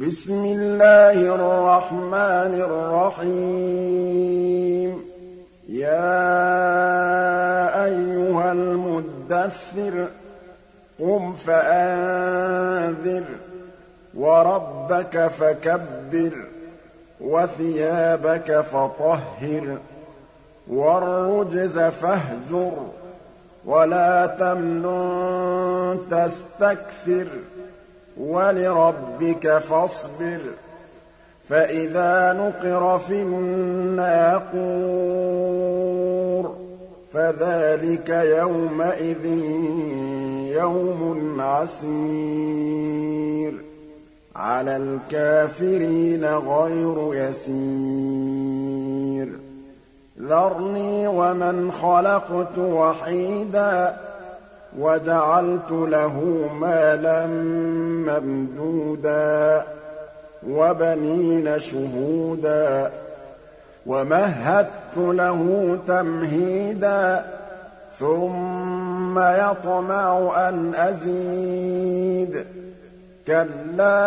بسم الله الرحمن الرحيم يا أيها المدثر قم فأنذر وربك فكبر وثيابك فطهر والرجز فاهجر ولا تمنن تستكثر ولربك فاصبر فإذا نقر في الناقور فذلك يومئذ يوم عسير على الكافرين غير يسير ذرني ومن خلقت وحيدا وجعلت له مالا ممدودا وبنين شهودا ومهدت له تمهيدا ثم يطمع أن أزيد كلا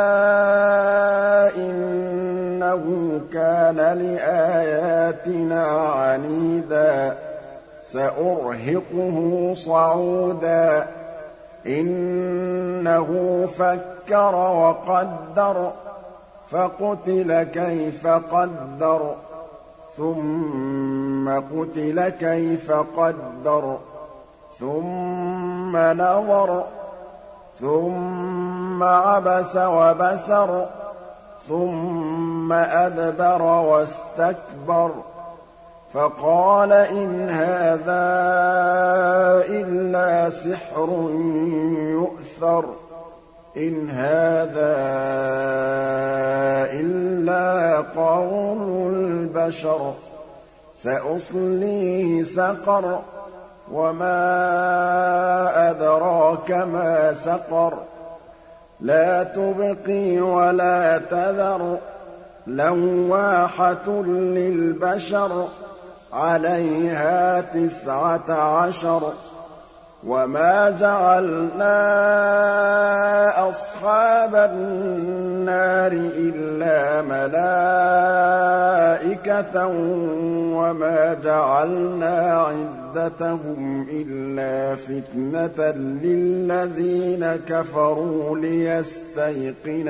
إنه كان لآياتنا عنيدا سأرهقه صعودا إنه فكر وقدر فقتل كيف قدر ثم قتل كيف قدر ثم نظر ثم عبس وبسر ثم أدبر واستكبر فقال إن هذا إلا سحر يؤثر إن هذا إلا قول البشر سأصليه سقر وما أدراك ما سقر لا تبقي ولا تذر لواحة للبشر عليها 19 وما جعلنا أصحاب النار إلا ملائكة وما جعلنا عدتهم إلا فتنة للذين كفروا ليستيقن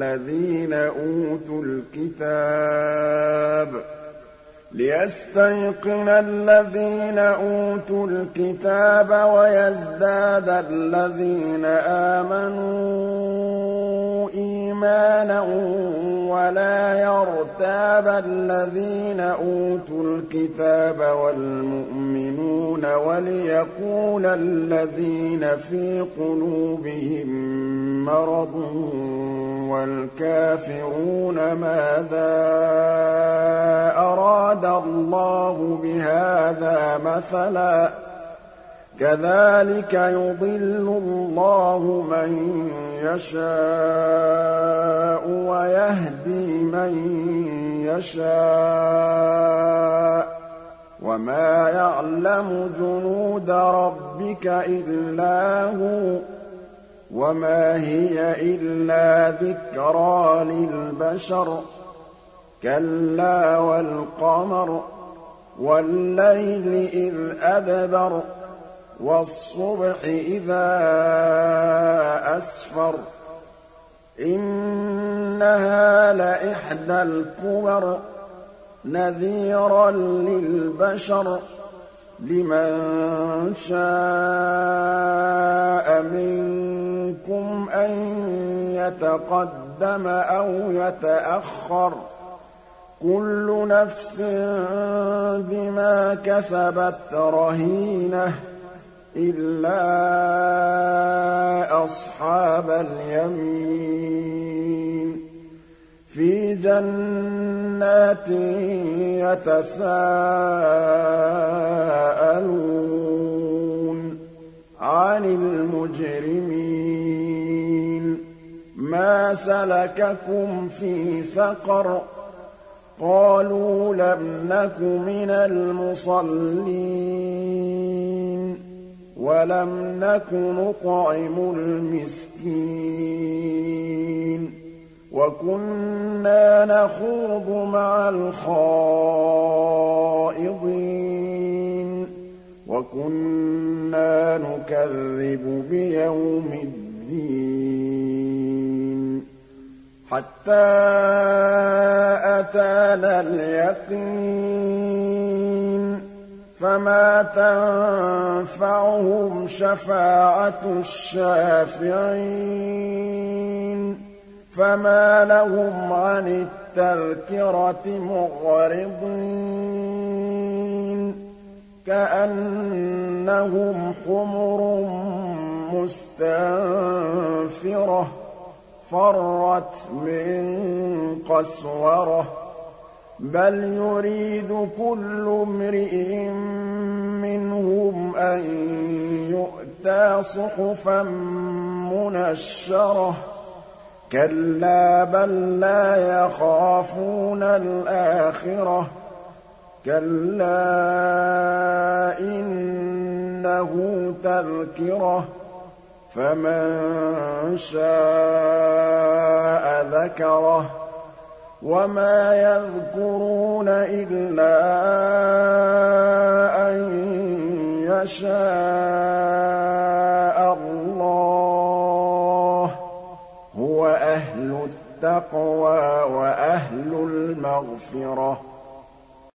الذين أوتوا الكتاب ويزداد الذين آمنوا إيمانا ولا يرتاب الذين أوتوا الكتاب والمؤمنون وليقول الذين في قلوبهم مرض والكافرون ماذا أراد الله بهذا مثلا كذلك يضل الله من يشاء ويهدي من يشاء وما يعلم جنود ربك إلا هو وما هي إلا ذكرى للبشر كلا والقمر والليل إذ أدبر والصبح إذا أسفر إنها لإحدى الكبر نذيرا للبشر لمن شاء منكم أن يتقدم أو يتأخر كل نفس بما كسبت رهينة إلا أصحاب اليمين في جنات يتساءلون عن المجرمين ما سلككم في سقر قالوا لم نك من المصلين ولم نك نطعم المسكين وَكُنَّا نَخُوضُ مَعَ الْخَائِضِينَ وَكُنَّا نُكَذِّبُ بِيَوْمِ الدِّينِ حَتَّىٰ أَتَانَا الْيَقِينُ فَمَا تَنفَعُهُمْ شَفَاعَةُ الشَّافِعِينَ فَمَا لَهُمْ عَنِ التَّذْكِرَةِ مُعْرِضِينَ كَأَنَّهُمْ حُمُرٌ مُّسْتَنفِرَةٌ فَرَّتْ مِن قَسْوَرَةٍ بَلْ يُرِيدُ كُلُّ امْرِئٍ مِّنْهُمْ أَن يُؤْتَىٰ صُحُفًا مُّنَشَّرَةً كَلَّا بَل لَّا يَخَافُونَ الْآخِرَةَ كَلَّا إِنَّهُ تَذْكِرَةٌ فَمَن شَاءَ ذَكَرَهُ وَمَا يَذْكُرُونَ إِلَّا أَن يَشَاءَ اللَّهُ هُوَ أَهْلُ التَّقْوَىٰ وَأَهْلُ الْمَغْفِرَةِ